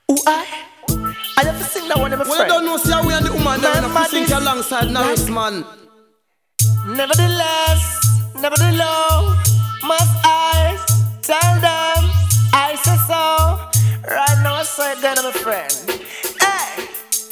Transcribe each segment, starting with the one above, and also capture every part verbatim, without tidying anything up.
Who I? I have to sing that one, my friend. Well, you don't know, see how we and the woman there have to sing alongside Norris, man. Nevertheless, nevertheless, must I tell them I say so. Right now I say again, my friend. Hey!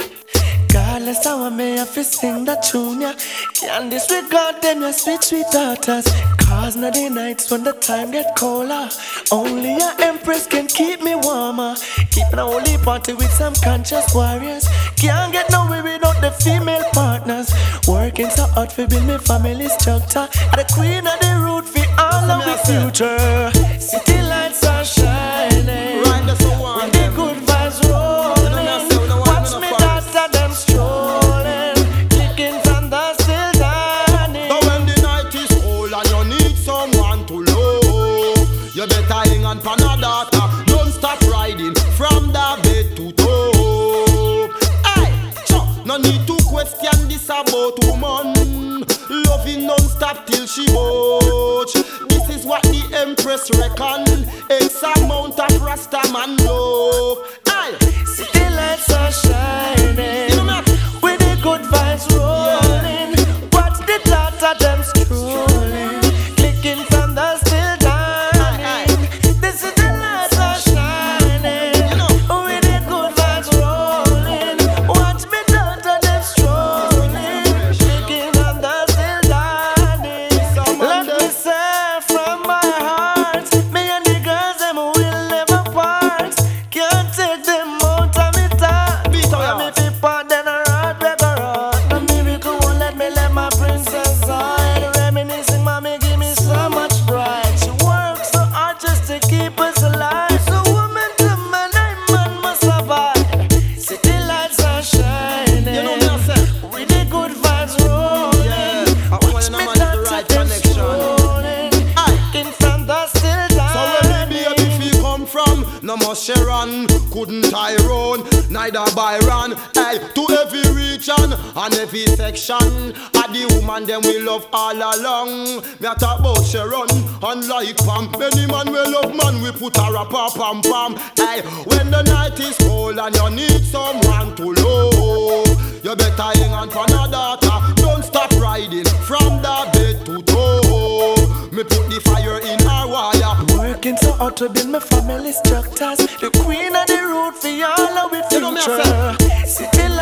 Regardless how I may have to sing that tune, yeah. Can't disregard them, your sweet, sweet daughters. Cause now the nights when the time get colder, only your empress can keep me warmer. Keeping a holy party with some conscious warriors. Can't get nowhere without the female partners. Working so hard for build me family structure. I'm the queen of the root for all of the future. City lights are shining. Right, that's the one. When the good vibes rolling. Watch me daughter them strolling. Clicking from the still dining. But when the night is cold and you need someone to love, you better hang on for no daughter. Don't stop riding from the bed to top. Aye, so, no need to question this about woman. Loving non-stop till she watch. This is what the empress reckon. X amount of Rasta man love. Aye, city lights are shining. You know me? With the good vibes rolling. Yeah. Watch the daughter them strolling. Clicking from the still dining. This is the lights are shining. You know? With the good vibes rolling. Watch me daughter them strolling. Clicking from the still dining. Let me say from my heart, me and the girls them will never part. Can't take them out of me time. Beat her When me out. fi part, then I ride, baby, ride. A miracle won't let me let my princess hide. Reminiscing, mommy give me so much pride. She works so hard just to keep us alive. So woman to man, I man must survive. City lights are shining. You know me, I say. With the good vibes rolling. Yeah, I Watch want me to know the daughter right them connection. strolling. Aye. Clicking from the still So where me dining. baby fi come from? No more Sharon, couldn't Tyrone, neither Byron. Hey, to every region and every section, and the woman them we love all along. Me a talk about Sharon, unlike Pam. Many man we love man, we put a rapper pam pam. Hey, when the night is cold and you need someone to love, you better hang on for no daughter. Don't stop riding from the bed to toe. Me put the fire in our wire. Working so hard to build my family structures. The queen of the root for all of the You know me, I future. City